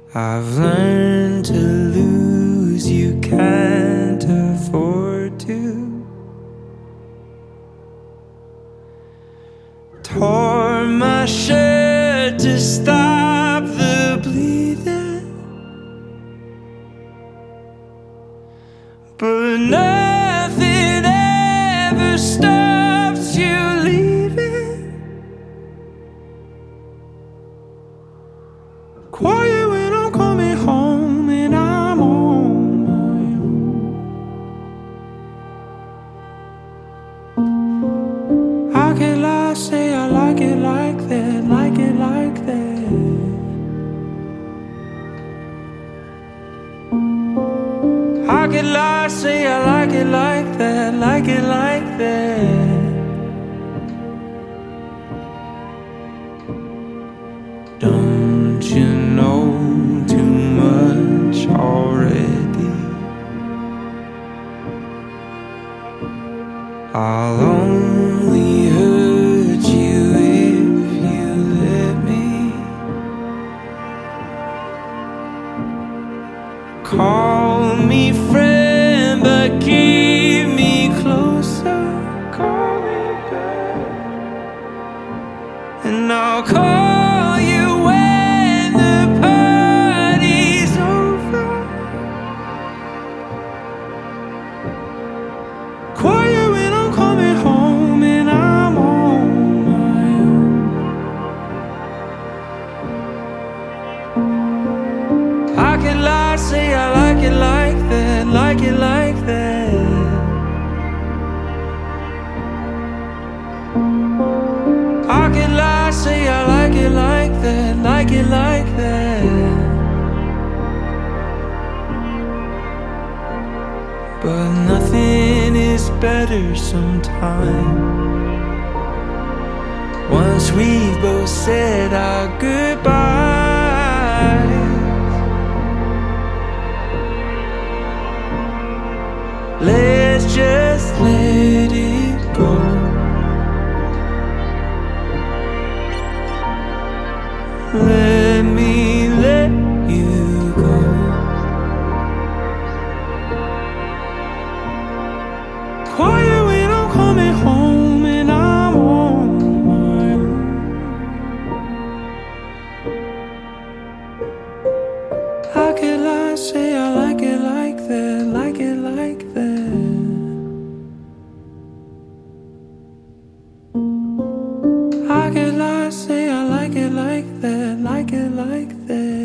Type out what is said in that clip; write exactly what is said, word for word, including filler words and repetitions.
I've learned to lose, you can't afford to. Tore my shirt to stop the bleeding, but nothing ever stops you leaving. Quiet when I'm coming home and I'm on my own. How can I say I like it like that, like it like that? How can I say I like it like that, like it like that? Don't you know too much already? I'll only hurt you if you let me. Call me friend, but keep me closer. Call me back, and I'll call you when the party's over. Quiet when I'm coming home and I'm on my own. How can I say I like it like that, like it like that? How can I say I like it like that, like it like that? But nothing is better sometimes. Once we've both said our goodbyes, let's just let it go. Let me let you go. Quiet when I'm coming home and I'm on my own. How can I say I like it like that, like it like that? How can I say I like it like that, like it like that?